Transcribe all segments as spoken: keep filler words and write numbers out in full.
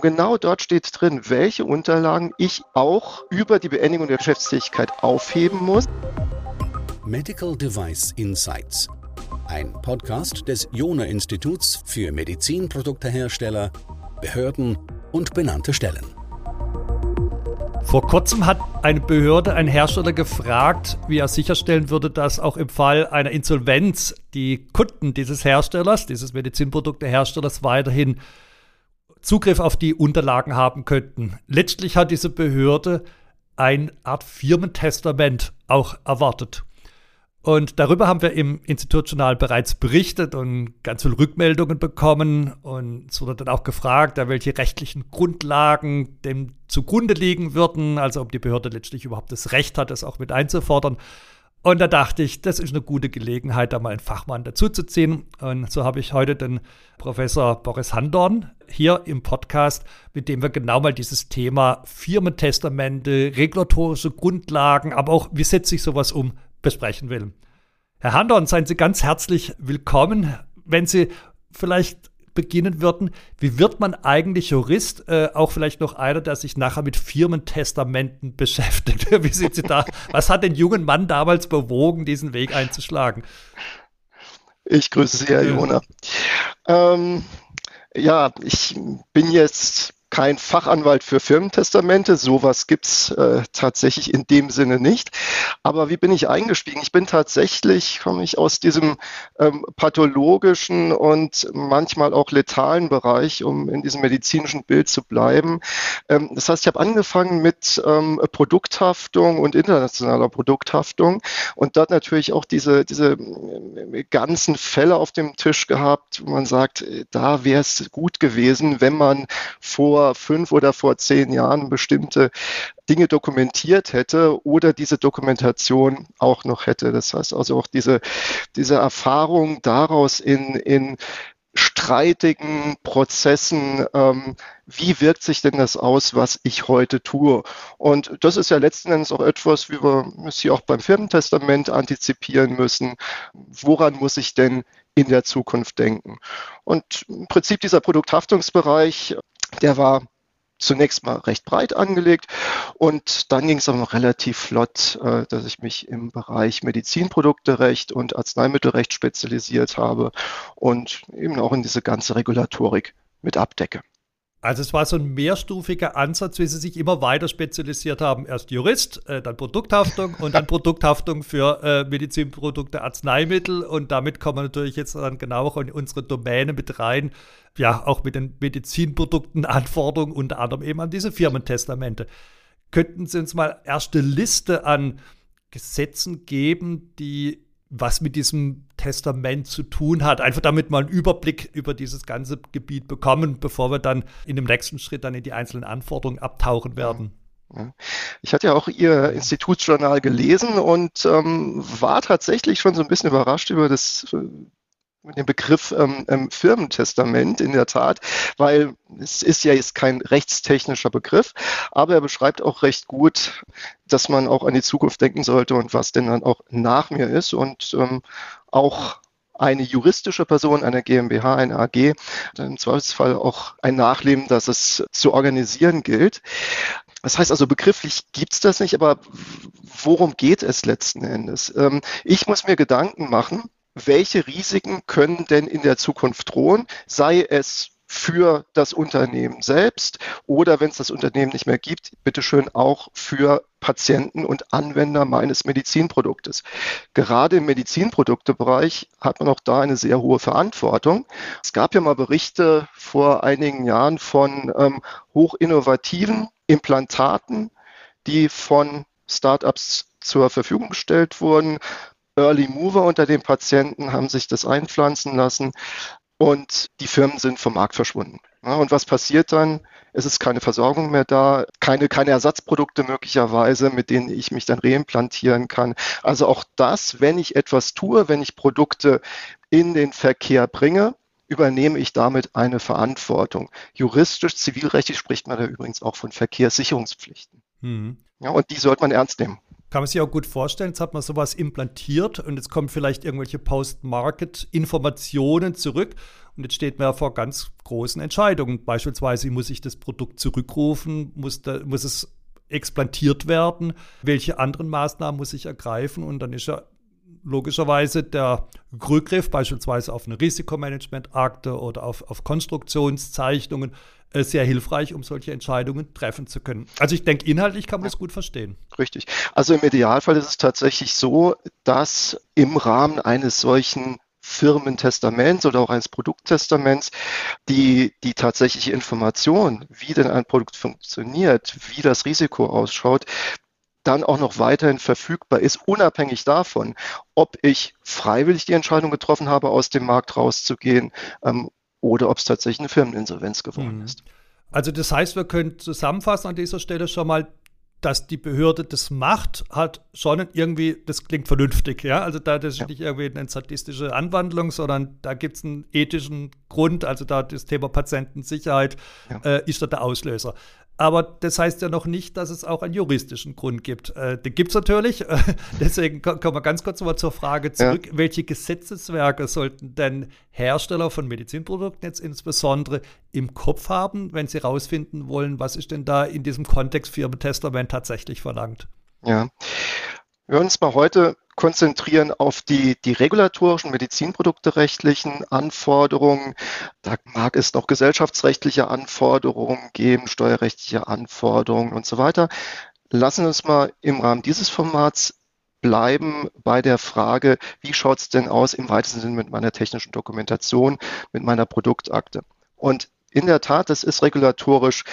Und genau dort steht drin, welche Unterlagen ich auch über die Beendigung der Geschäftstätigkeit aufheben muss. Medical Device Insights, ein Podcast des Jona-Instituts für Medizinproduktehersteller, Behörden und benannte Stellen. Vor kurzem hat eine Behörde einen Hersteller gefragt, wie er sicherstellen würde, dass auch im Fall einer Insolvenz die Kunden dieses Herstellers, dieses Medizinprodukteherstellers, weiterhin Zugriff auf die Unterlagen haben könnten. Letztlich hat diese Behörde eine Art Firmentestament auch erwartet. Und darüber haben wir im Institutsjournal bereits berichtet und ganz viele Rückmeldungen bekommen. Und es wurde dann auch gefragt, welche rechtlichen Grundlagen dem zugrunde liegen würden, also ob die Behörde letztlich überhaupt das Recht hat, das auch mit einzufordern. Und da dachte ich, das ist eine gute Gelegenheit, da mal einen Fachmann dazuzuziehen. Und so habe ich heute den Professor Boris Handorn hier im Podcast, mit dem wir genau mal dieses Thema Firmentestamente, regulatorische Grundlagen, aber auch, wie setzt sich sowas um, besprechen will. Herr Handorn, seien Sie ganz herzlich willkommen. Wenn Sie vielleicht beginnen würden, wie wird man eigentlich Jurist? Äh, auch vielleicht noch einer, der sich nachher mit Firmentestamenten beschäftigt. Wie sind Sie da? Was hat den jungen Mann damals bewogen, diesen Weg einzuschlagen? Ich grüße Sie, Herr Jona. Ähm, ja, ich bin jetzt kein Fachanwalt für Firmentestamente, sowas gibt's äh, tatsächlich in dem Sinne nicht. Aber wie bin ich eingestiegen? Ich bin tatsächlich, komme ich aus diesem ähm, pathologischen und manchmal auch letalen Bereich, um in diesem medizinischen Bild zu bleiben. Ähm, das heißt, ich habe angefangen mit ähm, Produkthaftung und internationaler Produkthaftung und dort natürlich auch diese, diese äh, ganzen Fälle auf dem Tisch gehabt, wo man sagt, da wäre es gut gewesen, wenn man vor fünf oder vor zehn Jahren bestimmte Dinge dokumentiert hätte oder diese Dokumentation auch noch hätte. Das heißt also auch diese, diese Erfahrung daraus in, in streitigen Prozessen, ähm, wie wirkt sich denn das aus, was ich heute tue? Und das ist ja letzten Endes auch etwas, wie wir es hier auch beim Firmentestament antizipieren müssen. Woran muss ich denn in der Zukunft denken? Und im Prinzip dieser Produkthaftungsbereich, der war zunächst mal recht breit angelegt und dann ging es auch noch relativ flott, äh, dass ich mich im Bereich Medizinprodukterecht und Arzneimittelrecht spezialisiert habe und eben auch in diese ganze Regulatorik mit abdecke. Also es war so ein mehrstufiger Ansatz, wie Sie sich immer weiter spezialisiert haben. Erst Jurist, äh, dann Produkthaftung und dann Produkthaftung für äh, Medizinprodukte, Arzneimittel. Und damit kommen wir natürlich jetzt dann genau auch in unsere Domäne mit rein. Ja, auch mit den Medizinprodukten, Anforderungen, unter anderem eben an diese Firmentestamente. Könnten Sie uns mal erste Liste an Gesetzen geben, die was mit diesem Testament zu tun hat, einfach damit wir einen Überblick über dieses ganze Gebiet bekommen, bevor wir dann in dem nächsten Schritt dann in die einzelnen Anforderungen abtauchen werden. Ich hatte ja auch Ihr Institutsjournal gelesen und ähm, war tatsächlich schon so ein bisschen überrascht über das mit dem Begriff ähm, Firmentestament in der Tat, weil es ist ja jetzt kein rechtstechnischer Begriff, aber er beschreibt auch recht gut, dass man auch an die Zukunft denken sollte und was denn dann auch nach mir ist und ähm, auch eine juristische Person, eine GmbH, eine A G, im Zweifelsfall auch ein Nachleben, das es zu organisieren gilt. Das heißt also, begrifflich gibt es das nicht, aber worum geht es letzten Endes? Ähm, ich muss mir Gedanken machen, welche Risiken können denn in der Zukunft drohen, sei es für das Unternehmen selbst oder wenn es das Unternehmen nicht mehr gibt, bitteschön auch für Patienten und Anwender meines Medizinproduktes. Gerade im Medizinproduktebereich hat man auch da eine sehr hohe Verantwortung. Es gab ja mal Berichte vor einigen Jahren von ähm, hochinnovativen Implantaten, die von Startups zur Verfügung gestellt wurden. Early Mover unter den Patienten haben sich das einpflanzen lassen und die Firmen sind vom Markt verschwunden. Ja, und was passiert dann? Es ist keine Versorgung mehr da, keine, keine Ersatzprodukte möglicherweise, mit denen ich mich dann reimplantieren kann. Also auch das, wenn ich etwas tue, wenn ich Produkte in den Verkehr bringe, übernehme ich damit eine Verantwortung. Juristisch, zivilrechtlich spricht man da übrigens auch von Verkehrssicherungspflichten. Mhm. Ja, und die sollte man ernst nehmen. Kann man sich auch gut vorstellen, jetzt hat man sowas implantiert und jetzt kommen vielleicht irgendwelche Post-Market-Informationen zurück und jetzt steht man ja vor ganz großen Entscheidungen. Beispielsweise muss ich das Produkt zurückrufen, muss, da, muss es explantiert werden, welche anderen Maßnahmen muss ich ergreifen, und dann ist ja logischerweise der Rückgriff beispielsweise auf eine Risikomanagementakte oder auf, auf Konstruktionszeichnungen äh, sehr hilfreich, um solche Entscheidungen treffen zu können. Also ich denke, inhaltlich kann man das gut verstehen. Richtig. Also im Idealfall ist es tatsächlich so, dass im Rahmen eines solchen Firmentestaments oder auch eines Produkttestaments die, die tatsächliche Information, wie denn ein Produkt funktioniert, wie das Risiko ausschaut, dann auch noch weiterhin verfügbar ist, unabhängig davon, ob ich freiwillig die Entscheidung getroffen habe, aus dem Markt rauszugehen, ähm, oder ob es tatsächlich eine Firmeninsolvenz geworden hm. ist. Also das heißt, wir können zusammenfassen an dieser Stelle schon mal, dass die Behörde das macht, hat schon irgendwie, das klingt vernünftig, ja, also da das ist ja nicht irgendwie eine sadistische Anwandlung, sondern da gibt es einen ethischen Grund, also da das Thema Patientensicherheit ja. äh, ist da der Auslöser. Aber das heißt ja noch nicht, dass es auch einen juristischen Grund gibt. Äh, den gibt es natürlich. Deswegen kommen wir ganz kurz mal zur Frage zurück. Ja. Welche Gesetzeswerke sollten denn Hersteller von Medizinprodukten jetzt insbesondere im Kopf haben, wenn sie herausfinden wollen, was ist denn da in diesem Kontext Firmentestament tatsächlich verlangt? Ja, wir wollen uns mal heute konzentrieren auf die, die regulatorischen, medizinprodukterechtlichen Anforderungen. Da mag es noch gesellschaftsrechtliche Anforderungen geben, steuerrechtliche Anforderungen und so weiter. Lassen wir uns mal im Rahmen dieses Formats bleiben bei der Frage, wie schaut es denn aus im weitesten Sinne mit meiner technischen Dokumentation, mit meiner Produktakte? Und in der Tat, das ist regulatorisch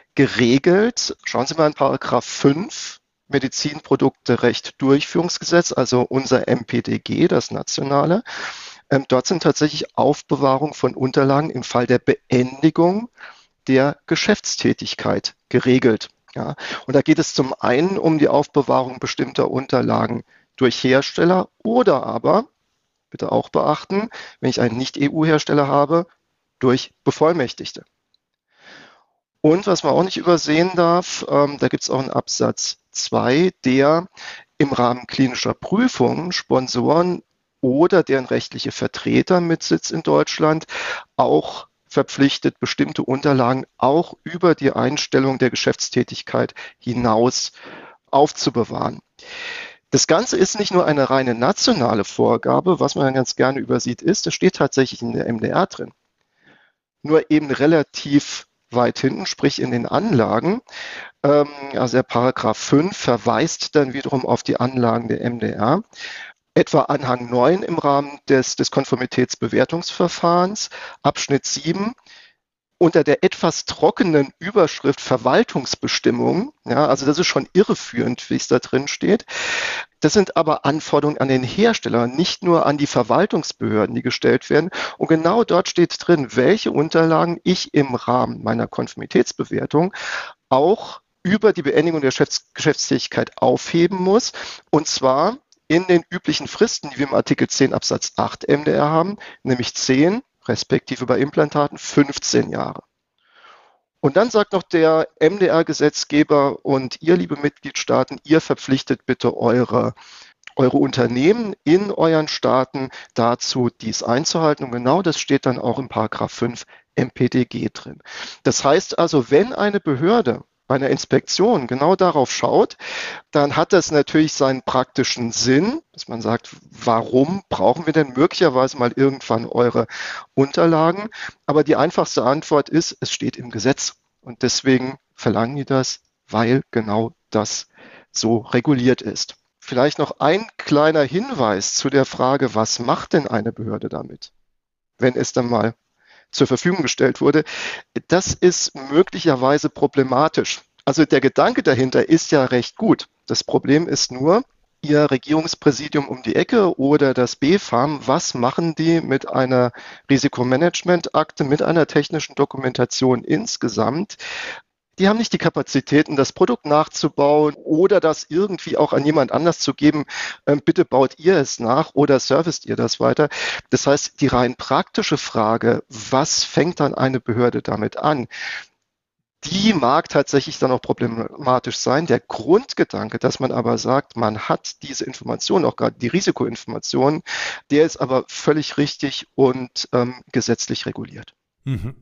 geregelt. Schauen Sie mal in Paragraph fünf. Medizinprodukterecht Durchführungsgesetz, also unser M P D G, das nationale. Ähm, dort sind tatsächlich Aufbewahrung von Unterlagen im Fall der Beendigung der Geschäftstätigkeit geregelt. Ja. Und da geht es zum einen um die Aufbewahrung bestimmter Unterlagen durch Hersteller oder aber, bitte auch beachten, wenn ich einen Nicht-E U-Hersteller habe, durch Bevollmächtigte. Und was man auch nicht übersehen darf, ähm, da gibt es auch einen Absatz zwei, der im Rahmen klinischer Prüfungen Sponsoren oder deren rechtliche Vertreter mit Sitz in Deutschland auch verpflichtet, bestimmte Unterlagen auch über die Einstellung der Geschäftstätigkeit hinaus aufzubewahren. Das Ganze ist nicht nur eine reine nationale Vorgabe, was man dann ganz gerne übersieht ist, das steht tatsächlich in der M D R drin. Nur eben relativ weit hinten, sprich in den Anlagen. Ähm, also der Paragraph fünf verweist dann wiederum auf die Anlagen der M D R. Etwa Anhang neun im Rahmen des, des Konformitätsbewertungsverfahrens, Abschnitt sieben, unter der etwas trockenen Überschrift Verwaltungsbestimmungen, ja, also das ist schon irreführend, wie es da drin steht. Das sind aber Anforderungen an den Hersteller, nicht nur an die Verwaltungsbehörden, die gestellt werden. Und genau dort steht drin, welche Unterlagen ich im Rahmen meiner Konformitätsbewertung auch über die Beendigung der Geschäftstätigkeit aufheben muss. Und zwar in den üblichen Fristen, die wir im Artikel zehn Absatz acht M D R haben, nämlich zehn, respektive bei Implantaten fünfzehn Jahre. Und dann sagt noch der M D R-Gesetzgeber und ihr, liebe Mitgliedstaaten, ihr verpflichtet bitte eure, eure Unternehmen in euren Staaten dazu, dies einzuhalten. Und genau das steht dann auch im Paragraph fünf M P D G drin. Das heißt also, wenn eine Behörde bei einer Inspektion genau darauf schaut, dann hat das natürlich seinen praktischen Sinn, dass man sagt, warum brauchen wir denn möglicherweise mal irgendwann eure Unterlagen? Aber die einfachste Antwort ist, es steht im Gesetz. Und deswegen verlangen die das, weil genau das so reguliert ist. Vielleicht noch ein kleiner Hinweis zu der Frage, was macht denn eine Behörde damit, wenn es dann mal zur Verfügung gestellt wurde. Das ist möglicherweise problematisch. Also der Gedanke dahinter ist ja recht gut. Das Problem ist nur, Ihr Regierungspräsidium um die Ecke oder das B F A M, was machen die mit einer Risikomanagementakte, mit einer technischen Dokumentation insgesamt? Die haben nicht die Kapazitäten, das Produkt nachzubauen oder das irgendwie auch an jemand anders zu geben. Ähm, bitte baut ihr es nach oder serviced ihr das weiter. Das heißt, die rein praktische Frage, was fängt dann eine Behörde damit an? Die mag tatsächlich dann auch problematisch sein. Der Grundgedanke, dass man aber sagt, man hat diese Informationen, auch gerade die Risikoinformationen, der ist aber völlig richtig und ähm, gesetzlich reguliert. Mhm.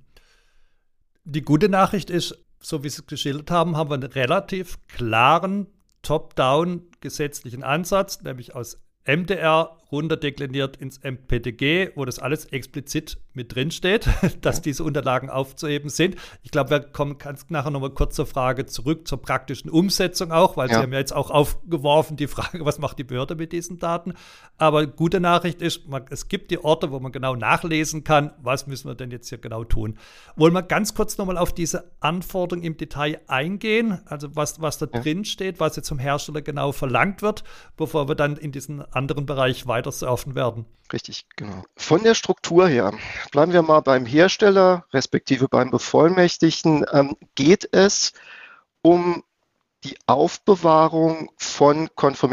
Die gute Nachricht ist, so wie Sie es geschildert haben, haben wir einen relativ klaren Top-Down gesetzlichen Ansatz, nämlich aus M D R runterdekliniert ins M P D G, wo das alles explizit mit drin steht, dass diese Unterlagen aufzuheben sind. Ich glaube, wir kommen ganz nachher nochmal kurz zur Frage zurück, zur praktischen Umsetzung auch, weil ja. Sie haben ja jetzt auch aufgeworfen die Frage, was macht die Behörde mit diesen Daten? Aber gute Nachricht ist, man, es gibt die Orte, wo man genau nachlesen kann, was müssen wir denn jetzt hier genau tun. Wollen wir ganz kurz nochmal auf diese Anforderungen im Detail eingehen, also was, was da ja. drin steht, was jetzt vom Hersteller genau verlangt wird, bevor wir dann in diesen anderen Bereich weiter surfen werden. Richtig, genau. Von der Struktur her, bleiben wir mal beim Hersteller, respektive beim Bevollmächtigten, ähm, geht es um die Aufbewahrung von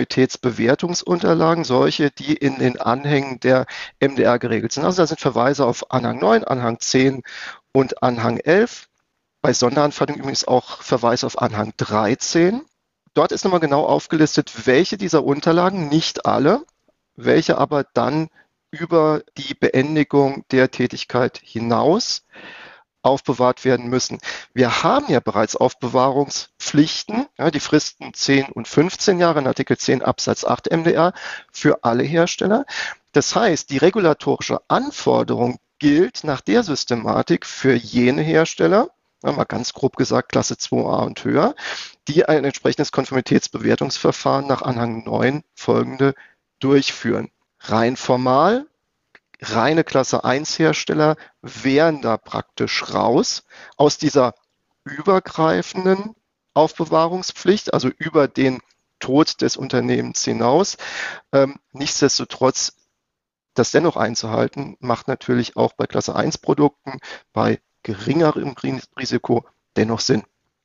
Konformitätsbewertungsunterlagen, solche, die in den Anhängen der M D R geregelt sind. Also da sind Verweise auf Anhang neun, Anhang zehn und Anhang elf. Bei Sonderanfertigungen übrigens auch Verweis auf Anhang dreizehn. Dort ist nochmal genau aufgelistet, welche dieser Unterlagen, nicht alle, welche aber dann über die Beendigung der Tätigkeit hinaus aufbewahrt werden müssen. Wir haben ja bereits Aufbewahrungspflichten, ja, die Fristen zehn und fünfzehn Jahre in Artikel zehn Absatz acht M D R für alle Hersteller. Das heißt, die regulatorische Anforderung gilt nach der Systematik für jene Hersteller, ja, mal ganz grob gesagt Klasse zwei a und höher, die ein entsprechendes Konformitätsbewertungsverfahren nach Anhang neun folgende durchführen. Rein formal, reine Klasse eins Hersteller wären da praktisch raus aus dieser übergreifenden Aufbewahrungspflicht, also über den Tod des Unternehmens hinaus. Ähm, nichtsdestotrotz, das dennoch einzuhalten, macht natürlich auch bei Klasse eins Produkten bei geringerem Risiko dennoch Sinn.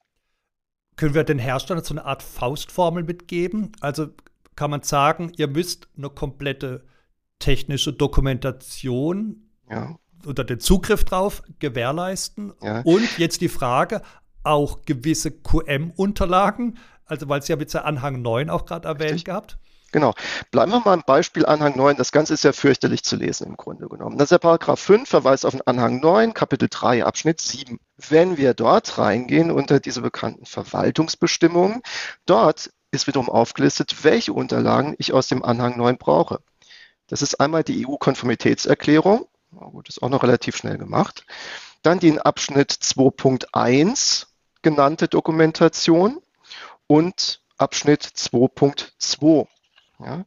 Können wir den Herstellern so eine Art Faustformel mitgeben? Also kann man sagen, ihr müsst eine komplette technische Dokumentation ja. oder den Zugriff drauf gewährleisten. Ja. Und jetzt die Frage, auch gewisse Q M-Unterlagen, also weil Sie ja mit der Anhang neun auch gerade erwähnt Richtig. gehabt. Genau. Bleiben wir mal im Beispiel Anhang neun. Das Ganze ist ja fürchterlich zu lesen im Grunde genommen. Das ist der Paragraph fünf, Verweis auf den Anhang neun, Kapitel drei, Abschnitt sieben. Wenn wir dort reingehen unter diese bekannten Verwaltungsbestimmungen, dort ist wiederum aufgelistet, welche Unterlagen ich aus dem Anhang neun brauche. Das ist einmal die E U-Konformitätserklärung, na gut, ist auch noch relativ schnell gemacht. Dann die in Abschnitt zwei Punkt eins genannte Dokumentation und Abschnitt zwei Punkt zwei. Ja.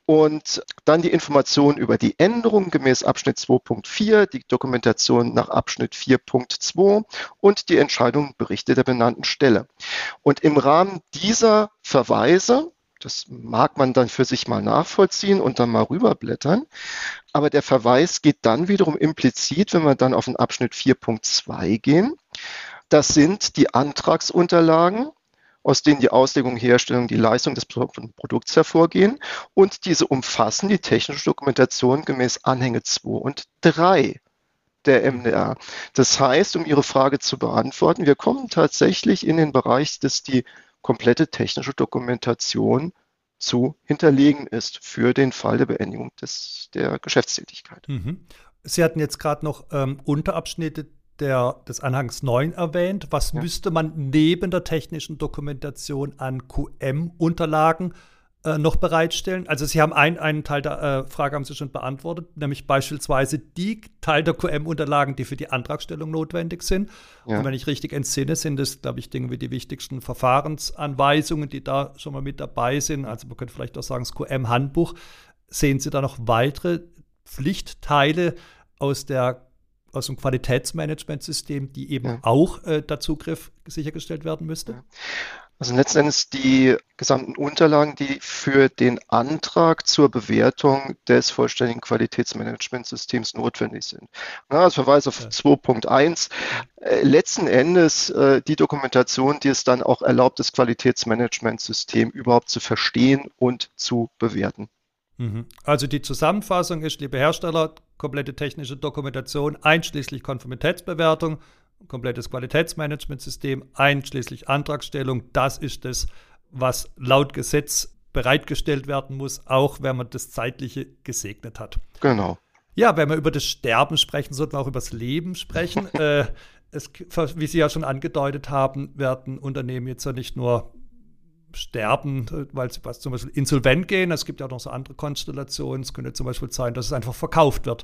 Und dann die Information über die Änderungen gemäß Abschnitt zwei Punkt vier, die Dokumentation nach Abschnitt vier Punkt zwei und die Entscheidung Berichte der benannten Stelle. Und im Rahmen dieser Verweise, das mag man dann für sich mal nachvollziehen und dann mal rüberblättern, aber der Verweis geht dann wiederum implizit, wenn wir dann auf den Abschnitt vier Punkt zwei gehen. Das sind die Antragsunterlagen, aus denen die Auslegung, Herstellung, die Leistung des Produkts hervorgehen. Und diese umfassen die technische Dokumentation gemäß Anhänge zwei und drei der M D R. Das heißt, um Ihre Frage zu beantworten, wir kommen tatsächlich in den Bereich, dass die komplette technische Dokumentation zu hinterlegen ist für den Fall der Beendigung des, der Geschäftstätigkeit. Mhm. Sie hatten jetzt gerade noch ähm, Unterabschnitte Der, des Anhangs neun erwähnt. Was ja. müsste man neben der technischen Dokumentation an Q M-Unterlagen äh, noch bereitstellen? Also Sie haben ein, einen Teil der äh, Frage haben Sie schon beantwortet, nämlich beispielsweise die Teil der Q M-Unterlagen, die für die Antragstellung notwendig sind. Ja. Und wenn ich richtig entsinne, sind das, glaube ich, Dinge wie die wichtigsten Verfahrensanweisungen, die da schon mal mit dabei sind. Also man könnte vielleicht auch sagen, das Q M-Handbuch. Sehen Sie da noch weitere Pflichtteile aus der aus dem Qualitätsmanagementsystem, die eben ja. auch äh, der Zugriff sichergestellt werden müsste? Also letzten Endes die gesamten Unterlagen, die für den Antrag zur Bewertung des vollständigen Qualitätsmanagementsystems notwendig sind. Ja, also Verweis auf ja. zwei Punkt eins. Äh, letzten Endes äh, die Dokumentation, die es dann auch erlaubt, das Qualitätsmanagementsystem überhaupt zu verstehen und zu bewerten. Also die Zusammenfassung ist, liebe Hersteller, komplette technische Dokumentation einschließlich Konformitätsbewertung Ein komplettes Qualitätsmanagementsystem, einschließlich Antragstellung, das ist es, was laut Gesetz bereitgestellt werden muss, auch wenn man das Zeitliche gesegnet hat. Genau. Ja, wenn wir über das Sterben sprechen, sollten wir auch über das Leben sprechen. äh, es, wie Sie ja schon angedeutet haben, werden Unternehmen jetzt ja nicht nur sterben, weil sie zum Beispiel insolvent gehen. Es gibt ja auch noch so andere Konstellationen. Es könnte zum Beispiel sein, dass es einfach verkauft wird.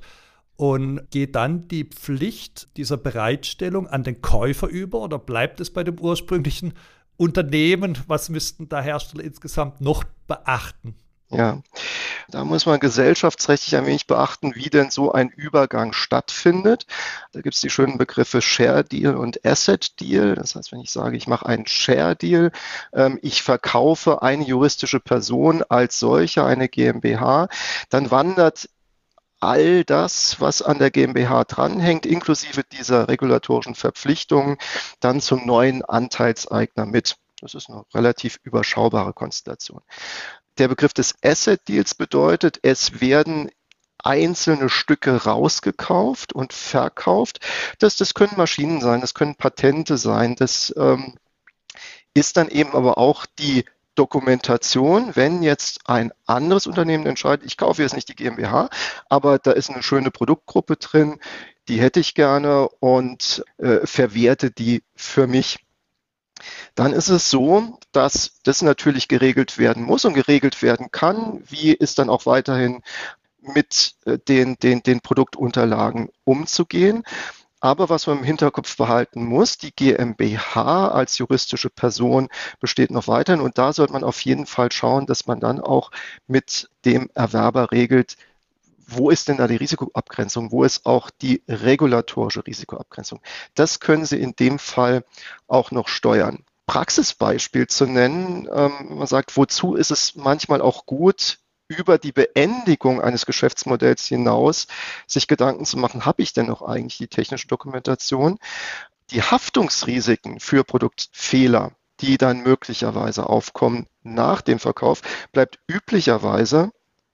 Und geht dann die Pflicht dieser Bereitstellung an den Käufer über oder bleibt es bei dem ursprünglichen Unternehmen? Was müssten da Hersteller insgesamt noch beachten? Ja, da muss man gesellschaftsrechtlich ein wenig beachten, wie denn so ein Übergang stattfindet. Da gibt es die schönen Begriffe Share Deal und Asset Deal. Das heißt, wenn ich sage, ich mache einen Share Deal, ähm, ich verkaufe eine juristische Person als solche, eine GmbH, dann wandert all das, was an der GmbH dranhängt, inklusive dieser regulatorischen Verpflichtungen, dann zum neuen Anteilseigner mit. Das ist eine relativ überschaubare Konstellation. Der Begriff des Asset Deals bedeutet, es werden einzelne Stücke rausgekauft und verkauft. Das, das können Maschinen sein, das können Patente sein, das ähm, ist dann eben aber auch die Dokumentation, wenn jetzt ein anderes Unternehmen entscheidet, ich kaufe jetzt nicht die GmbH, aber da ist eine schöne Produktgruppe drin, die hätte ich gerne und äh, verwerte die für mich. Dann ist es so, dass das natürlich geregelt werden muss und geregelt werden kann. Wie ist dann auch weiterhin mit den, den, den Produktunterlagen umzugehen? Aber was man im Hinterkopf behalten muss, die GmbH als juristische Person besteht noch weiterhin und da sollte man auf jeden Fall schauen, dass man dann auch mit dem Erwerber regelt, wo ist denn da die Risikoabgrenzung? Wo ist auch die regulatorische Risikoabgrenzung? Das können Sie in dem Fall auch noch steuern. Praxisbeispiel zu nennen, ähm, man sagt, wozu ist es manchmal auch gut, über die Beendigung eines Geschäftsmodells hinaus sich Gedanken zu machen, habe ich denn noch eigentlich die technische Dokumentation? Die Haftungsrisiken für Produktfehler, die dann möglicherweise aufkommen nach dem Verkauf, bleibt üblicherweise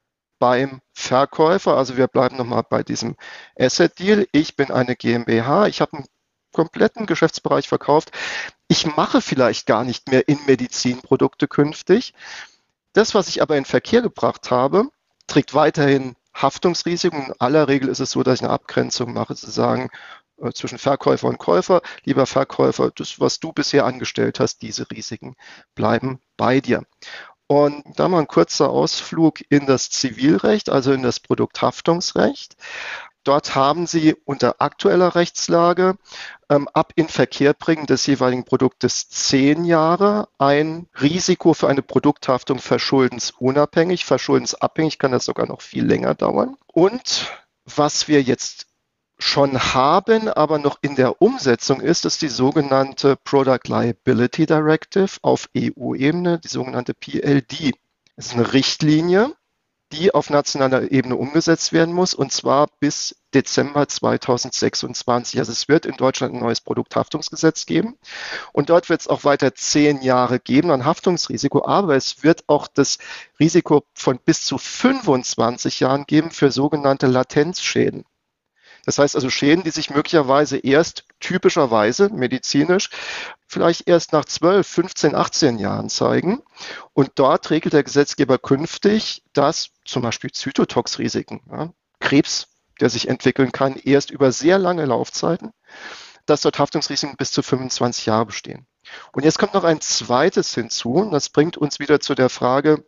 beim Verkäufer, also wir bleiben nochmal bei diesem Asset Deal. Ich bin eine GmbH, ich habe einen kompletten Geschäftsbereich verkauft. Ich mache vielleicht gar nicht mehr in Medizinprodukte künftig. Das, was ich aber in Verkehr gebracht habe, trägt weiterhin Haftungsrisiken. In aller Regel ist es so, dass ich eine Abgrenzung mache, zu sagen, äh, zwischen Verkäufer und Käufer. Lieber Verkäufer, das, was du bisher angestellt hast, diese Risiken bleiben bei dir. Und da mal ein kurzer Ausflug in das Zivilrecht, also in das Produkthaftungsrecht. Dort haben Sie unter aktueller Rechtslage ähm, ab Inverkehrbringen des jeweiligen Produktes zehn Jahre ein Risiko für eine Produkthaftung verschuldensunabhängig. Verschuldensabhängig kann das sogar noch viel länger dauern. Und was wir jetzt schon haben, aber noch in der Umsetzung ist, ist die sogenannte Product Liability Directive auf E U-Ebene, die sogenannte P L D. Das ist eine Richtlinie, die auf nationaler Ebene umgesetzt werden muss, und zwar bis Dezember zweitausendsechsundzwanzig. Also es wird in Deutschland ein neues Produkthaftungsgesetz geben und dort wird es auch weiter zehn Jahre geben an Haftungsrisiko, aber es wird auch das Risiko von bis zu fünfundzwanzig Jahren geben für sogenannte Latenzschäden. Das heißt also Schäden, die sich möglicherweise erst typischerweise medizinisch vielleicht erst nach zwölf, fünfzehn, achtzehn Jahren zeigen. Und dort regelt der Gesetzgeber künftig, dass zum Beispiel Zytotox-Risiken, ja, Krebs, der sich entwickeln kann, erst über sehr lange Laufzeiten, dass dort Haftungsrisiken bis zu fünfundzwanzig Jahre bestehen. Und jetzt kommt noch ein zweites hinzu, und das bringt uns wieder zu der Frage,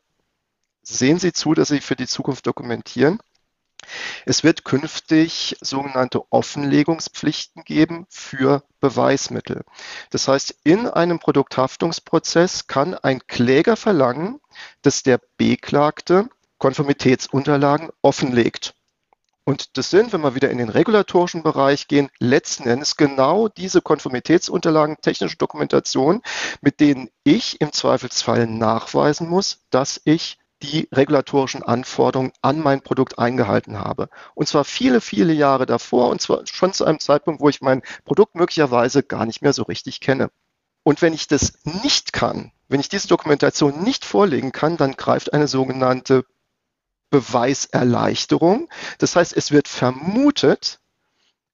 sehen Sie zu, dass Sie für die Zukunft dokumentieren? Es wird künftig sogenannte Offenlegungspflichten geben für Beweismittel. Das heißt, in einem Produkthaftungsprozess kann ein Kläger verlangen, dass der Beklagte Konformitätsunterlagen offenlegt. Und das sind, wenn wir wieder in den regulatorischen Bereich gehen, letzten Endes genau diese Konformitätsunterlagen, technische Dokumentation, mit denen ich im Zweifelsfall nachweisen muss, dass ich die regulatorischen Anforderungen an mein Produkt eingehalten habe. Und zwar viele, viele Jahre davor, und zwar schon zu einem Zeitpunkt, wo ich mein Produkt möglicherweise gar nicht mehr so richtig kenne. Und wenn ich das nicht kann, wenn ich diese Dokumentation nicht vorlegen kann, dann greift eine sogenannte Beweiserleichterung. Das heißt, es wird vermutet,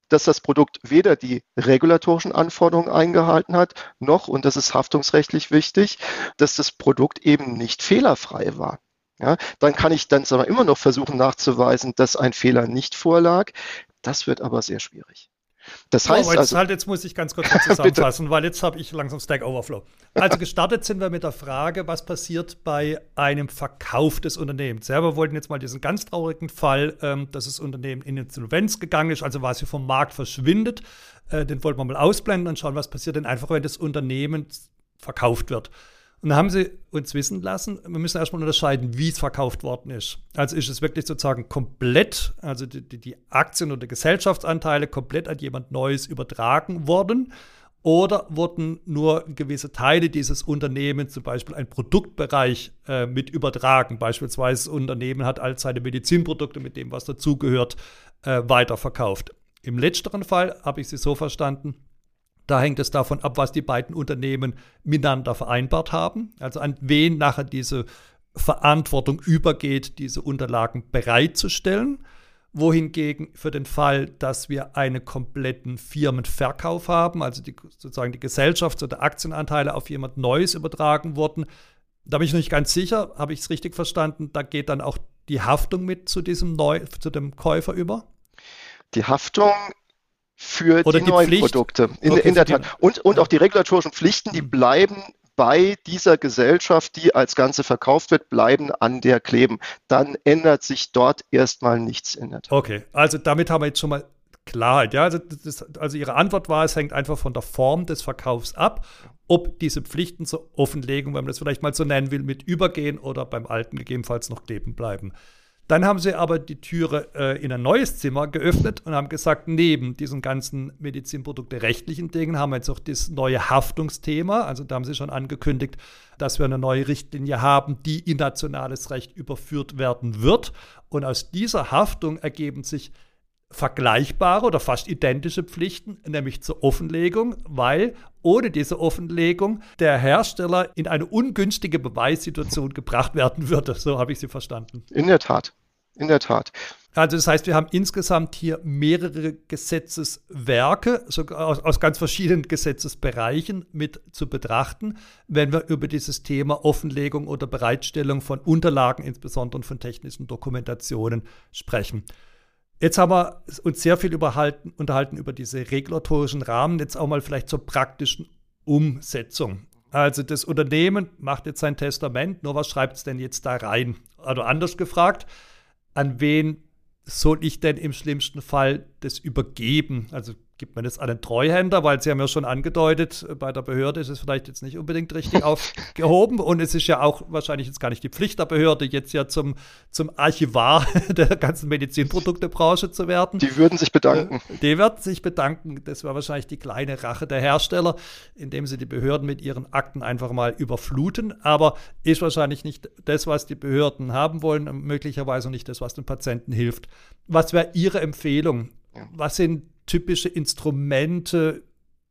dass das Produkt weder die regulatorischen Anforderungen eingehalten hat, noch, und das ist haftungsrechtlich wichtig, dass das Produkt eben nicht fehlerfrei war. Ja, dann kann ich dann aber immer noch versuchen nachzuweisen, dass ein Fehler nicht vorlag. Das wird aber sehr schwierig. Das heißt, oh, jetzt, also, halt, jetzt muss ich ganz kurz zusammenfassen, weil jetzt habe ich langsam Stack Overflow. Also gestartet sind wir mit der Frage, was passiert bei einem Verkauf des Unternehmens. Ja, wir wollten jetzt mal diesen ganz traurigen Fall, ähm, dass das Unternehmen in Insolvenz gegangen ist, also was hier vom Markt verschwindet, äh, den wollten wir mal ausblenden und schauen, was passiert denn einfach, wenn das Unternehmen verkauft wird. Und dann haben sie uns wissen lassen, wir müssen erstmal unterscheiden, wie es verkauft worden ist. Also ist es wirklich sozusagen komplett, also die, die, die Aktien oder Gesellschaftsanteile komplett an jemand Neues übertragen worden, oder wurden nur gewisse Teile dieses Unternehmens, zum Beispiel ein Produktbereich, äh, mit übertragen. Beispielsweise das Unternehmen hat all seine Medizinprodukte mit dem, was dazugehört, äh, weiterverkauft. Im letzteren Fall habe ich sie so verstanden, da hängt es davon ab, was die beiden Unternehmen miteinander vereinbart haben. Also an wen nachher diese Verantwortung übergeht, diese Unterlagen bereitzustellen. Wohingegen für den Fall, dass wir einen kompletten Firmenverkauf haben, also die, sozusagen die Gesellschafts- oder Aktienanteile auf jemand Neues übertragen wurden, da bin ich noch nicht ganz sicher, habe ich es richtig verstanden, da geht dann auch die Haftung mit zu diesem Neu- zu dem Käufer über? Die Haftung für Oder die, die neuen Pflicht? Produkte. In, Okay, in der für die- Tat. Und, und auch die regulatorischen Pflichten, die bleiben bei dieser Gesellschaft, die als Ganze verkauft wird, bleiben an der kleben. Dann ändert sich dort erstmal nichts in der Tat. Okay, also damit haben wir jetzt schon mal Klarheit. Ja? Also, das, also Ihre Antwort war, es hängt einfach von der Form des Verkaufs ab, ob diese Pflichten zur Offenlegung, wenn man das vielleicht mal so nennen will, mit übergehen oder beim Alten gegebenenfalls noch kleben bleiben. Dann haben sie aber die Türe äh, in ein neues Zimmer geöffnet und haben gesagt, neben diesen ganzen Medizinprodukte rechtlichen Dingen haben wir jetzt auch das neue Haftungsthema. Also da haben sie schon angekündigt, dass wir eine neue Richtlinie haben, die in nationales Recht überführt werden wird. Und aus dieser Haftung ergeben sich vergleichbare oder fast identische Pflichten, nämlich zur Offenlegung, weil ohne diese Offenlegung der Hersteller in eine ungünstige Beweissituation gebracht werden würde. So habe ich sie verstanden. In der Tat. In der Tat. Also das heißt, wir haben insgesamt hier mehrere Gesetzeswerke, sogar aus, aus ganz verschiedenen Gesetzesbereichen mit zu betrachten, wenn wir über dieses Thema Offenlegung oder Bereitstellung von Unterlagen, insbesondere von technischen Dokumentationen, sprechen. Jetzt haben wir uns sehr viel überhalten, unterhalten über diese regulatorischen Rahmen, jetzt auch mal vielleicht zur praktischen Umsetzung. Also das Unternehmen macht jetzt sein Testament, nur was schreibt es denn jetzt da rein? Also anders gefragt, an wen soll ich denn im schlimmsten Fall das übergeben? Also gibt man das an den Treuhänder, weil Sie haben ja schon angedeutet, bei der Behörde ist es vielleicht jetzt nicht unbedingt richtig aufgehoben und es ist ja auch wahrscheinlich jetzt gar nicht die Pflicht der Behörde, jetzt ja zum, zum Archivar der ganzen Medizinproduktebranche zu werden. Die würden sich bedanken. Die werden sich bedanken. Das wäre wahrscheinlich die kleine Rache der Hersteller, indem sie die Behörden mit ihren Akten einfach mal überfluten. Aber ist wahrscheinlich nicht das, was die Behörden haben wollen, und möglicherweise nicht das, was den Patienten hilft. Was wäre Ihre Empfehlung? Ja. Was sind typische Instrumente,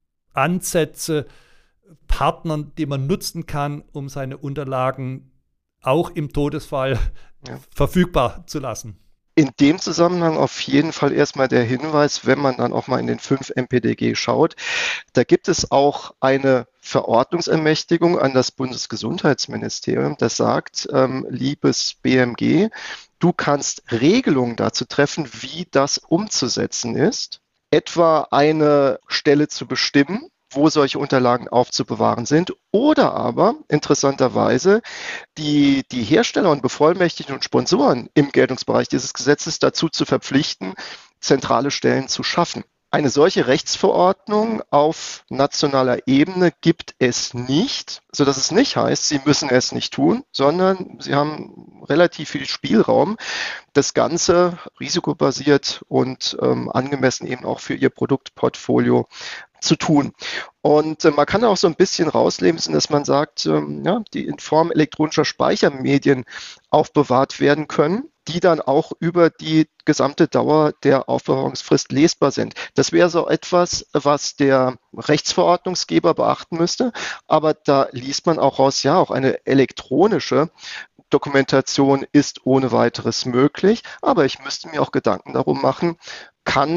Ansätze, Partnern, die man nutzen kann, um seine Unterlagen auch im Todesfall ja. verfügbar zu lassen? In dem Zusammenhang auf jeden Fall erstmal der Hinweis, wenn man dann auch mal in den fünf M P D G schaut, da gibt es auch eine Verordnungsermächtigung an das Bundesgesundheitsministerium, das sagt, ähm, liebes B M G, du kannst Regelungen dazu treffen, wie das umzusetzen ist. Etwa eine Stelle zu bestimmen, wo solche Unterlagen aufzubewahren sind, oder aber interessanterweise die, die Hersteller und Bevollmächtigten und Sponsoren im Geltungsbereich dieses Gesetzes dazu zu verpflichten, zentrale Stellen zu schaffen. Eine solche Rechtsverordnung auf nationaler Ebene gibt es nicht, sodass es nicht heißt, Sie müssen es nicht tun, sondern Sie haben relativ viel Spielraum, das Ganze risikobasiert und ähm, angemessen eben auch für Ihr Produktportfolio zu tun. Und äh, man kann auch so ein bisschen rauslesen, dass man sagt, ähm, ja, die in Form elektronischer Speichermedien aufbewahrt werden können, die dann auch über die gesamte Dauer der Aufbewahrungsfrist lesbar sind. Das wäre so etwas, was der Rechtsverordnungsgeber beachten müsste. Aber da liest man auch raus, ja, auch eine elektronische Dokumentation ist ohne weiteres möglich. Aber ich müsste mir auch Gedanken darum machen, kann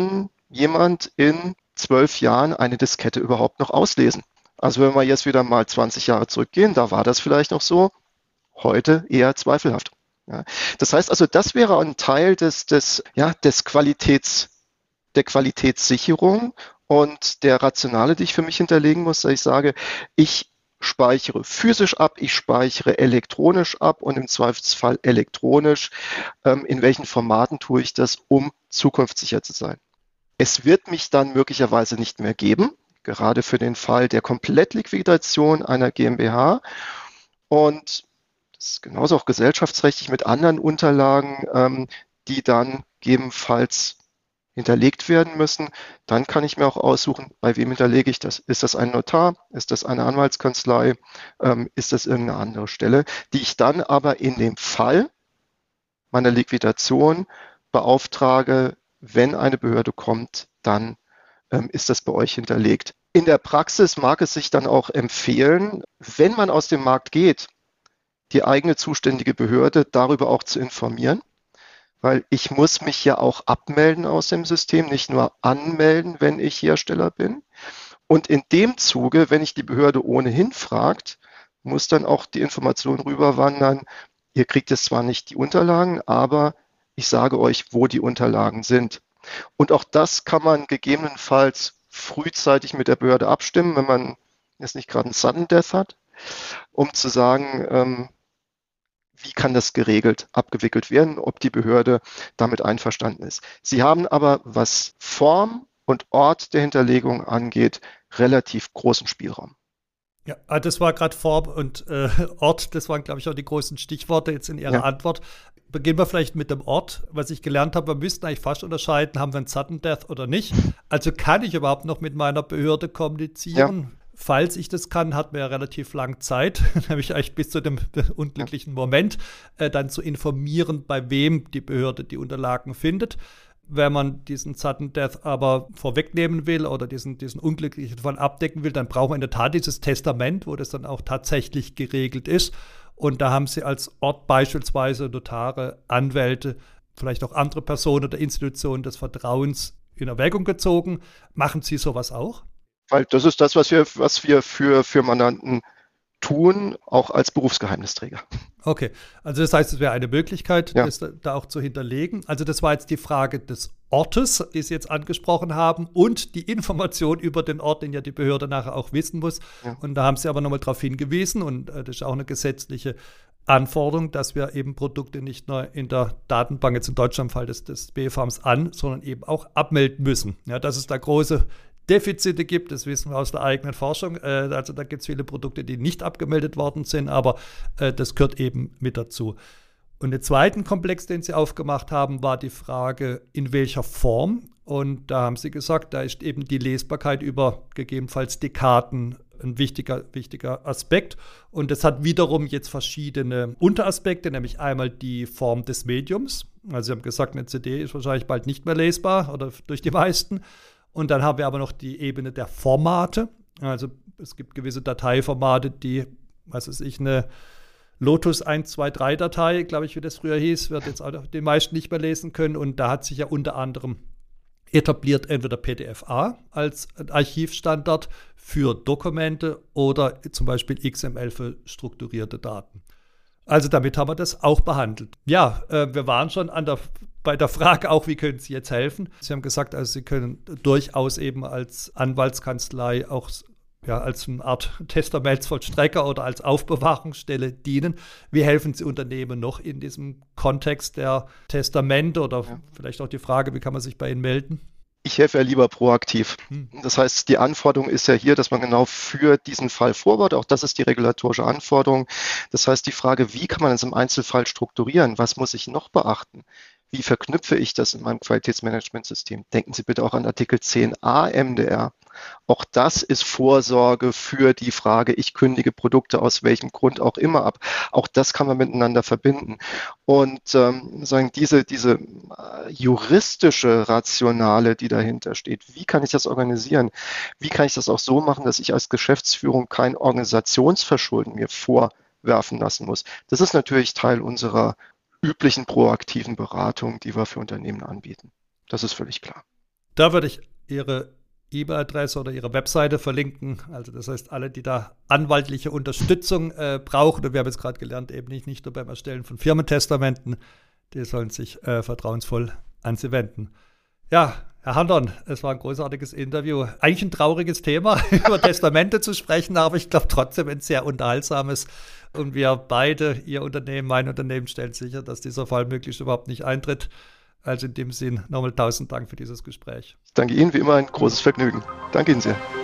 jemand in zwölf Jahren eine Diskette überhaupt noch auslesen? Also wenn wir jetzt wieder mal zwanzig Jahre zurückgehen, da war das vielleicht noch so, heute eher zweifelhaft. Ja. Das heißt also, das wäre ein Teil des, des, ja, des Qualitäts, der Qualitätssicherung und der Rationale, die ich für mich hinterlegen muss, dass ich sage, ich speichere physisch ab, ich speichere elektronisch ab und im Zweifelsfall elektronisch. Ähm, in welchen Formaten tue ich das, um zukunftssicher zu sein? Es wird mich dann möglicherweise nicht mehr geben, gerade für den Fall der Komplettliquidation einer GmbH. Und das ist genauso auch gesellschaftsrechtlich mit anderen Unterlagen, ähm, die dann gegebenenfalls hinterlegt werden müssen. Dann kann ich mir auch aussuchen, bei wem hinterlege ich das. Ist das ein Notar? Ist das eine Anwaltskanzlei? Ähm, ist das irgendeine andere Stelle, die ich dann aber in dem Fall meiner Liquidation beauftrage, wenn eine Behörde kommt, dann ähm, ist das bei euch hinterlegt. In der Praxis mag es sich dann auch empfehlen, wenn man aus dem Markt geht, die eigene zuständige Behörde darüber auch zu informieren. Weil ich muss mich ja auch abmelden aus dem System, nicht nur anmelden, wenn ich Hersteller bin. Und in dem Zuge, wenn ich die Behörde ohnehin fragt, muss dann auch die Information rüberwandern, ihr kriegt jetzt zwar nicht die Unterlagen, aber ich sage euch, wo die Unterlagen sind. Und auch das kann man gegebenenfalls frühzeitig mit der Behörde abstimmen, wenn man jetzt nicht gerade einen Sudden Death hat, um zu sagen, ähm, wie kann das geregelt abgewickelt werden, ob die Behörde damit einverstanden ist. Sie haben aber, was Form und Ort der Hinterlegung angeht, relativ großen Spielraum. Ja, das war gerade Form und äh, Ort, das waren, glaube ich, auch die großen Stichworte jetzt in Ihrer ja. Antwort. Beginnen wir vielleicht mit dem Ort. Was ich gelernt habe, wir müssten eigentlich fast unterscheiden, haben wir einen Sudden Death oder nicht. Also kann ich überhaupt noch mit meiner Behörde kommunizieren? Ja. Falls ich das kann, hat man ja relativ lang Zeit, nämlich eigentlich bis zu dem unglücklichen Moment, äh, dann zu informieren, bei wem die Behörde die Unterlagen findet. Wenn man diesen Sudden Death aber vorwegnehmen will oder diesen, diesen unglücklichen Fall abdecken will, dann braucht man in der Tat dieses Testament, wo das dann auch tatsächlich geregelt ist. Und da haben Sie als Ort beispielsweise Notare, Anwälte, vielleicht auch andere Personen oder Institutionen des Vertrauens in Erwägung gezogen. Machen Sie sowas auch? Weil das ist das, was wir, was wir für, für Mandanten tun, auch als Berufsgeheimnisträger. Okay, also das heißt, es wäre eine Möglichkeit, ja. das da, da auch zu hinterlegen. Also das war jetzt die Frage des Ortes, die Sie jetzt angesprochen haben, und die Information über den Ort, den ja die Behörde nachher auch wissen muss. Ja. Und da haben Sie aber nochmal darauf hingewiesen, und äh, das ist auch eine gesetzliche Anforderung, dass wir eben Produkte nicht nur in der Datenbank, jetzt in Deutschland im Fall des, des B F A Ms an, sondern eben auch abmelden müssen. Ja, dass es da große Defizite gibt, das wissen wir aus der eigenen Forschung. Äh, also da gibt es viele Produkte, die nicht abgemeldet worden sind, aber äh, das gehört eben mit dazu. Und der zweite Komplex, den Sie aufgemacht haben, war die Frage, in welcher Form. Und da haben Sie gesagt, da ist eben die Lesbarkeit über gegebenenfalls Dekaden ein wichtiger, wichtiger Aspekt. Und das hat wiederum jetzt verschiedene Unteraspekte, nämlich einmal die Form des Mediums. Also Sie haben gesagt, eine C D ist wahrscheinlich bald nicht mehr lesbar oder durch die meisten. Und dann haben wir aber noch die Ebene der Formate. Also es gibt gewisse Dateiformate, die, was weiß ich, eine Lotus eins zwei drei Datei, glaube ich, wie das früher hieß, wird jetzt auch die meisten nicht mehr lesen können. Und da hat sich ja unter anderem etabliert entweder P D F A als Archivstandard für Dokumente oder zum Beispiel X M L für strukturierte Daten. Also damit haben wir das auch behandelt. Ja, äh, wir waren schon an der, bei der Frage auch, wie können Sie jetzt helfen? Sie haben gesagt, also Sie können durchaus eben als Anwaltskanzlei auch ja, als eine Art Testamentsvollstrecker oder als Aufbewahrungsstelle dienen. Wie helfen Sie Unternehmen noch in diesem Kontext der Testamente oder ja. vielleicht auch die Frage, wie kann man sich bei Ihnen melden? Ich helfe ja lieber proaktiv. Hm. Das heißt, die Anforderung ist ja hier, dass man genau für diesen Fall vorbaut. Auch das ist die regulatorische Anforderung. Das heißt, die Frage, wie kann man es im Einzelfall strukturieren? Was muss ich noch beachten? Wie verknüpfe ich das in meinem Qualitätsmanagementsystem? Denken Sie bitte auch an Artikel zehn a M D R. Auch das ist Vorsorge für die Frage, ich kündige Produkte aus welchem Grund auch immer ab. Auch das kann man miteinander verbinden. Und ähm, sagen diese, diese juristische Rationale, die dahinter steht, wie kann ich das organisieren? Wie kann ich das auch so machen, dass ich als Geschäftsführung kein Organisationsverschulden mir vorwerfen lassen muss? Das ist natürlich Teil unserer üblichen proaktiven Beratung, die wir für Unternehmen anbieten. Das ist völlig klar. Da würde ich Ihre E-Mail-Adresse oder Ihre Webseite verlinken. Also das heißt, alle, die da anwaltliche Unterstützung äh, brauchen, und wir haben jetzt gerade gelernt, eben nicht, nicht nur beim Erstellen von Firmentestamenten, die sollen sich äh, vertrauensvoll an Sie wenden. Ja, Herr Handorn, es war ein großartiges Interview. Eigentlich ein trauriges Thema, über Testamente zu sprechen, aber ich glaube trotzdem ein sehr unterhaltsames. Und wir beide, Ihr Unternehmen, mein Unternehmen, stellen sicher, dass dieser Fall möglichst überhaupt nicht eintritt. Also in dem Sinn nochmal tausend Dank für dieses Gespräch. Ich danke Ihnen, wie immer ein großes Vergnügen. Danke Ihnen sehr.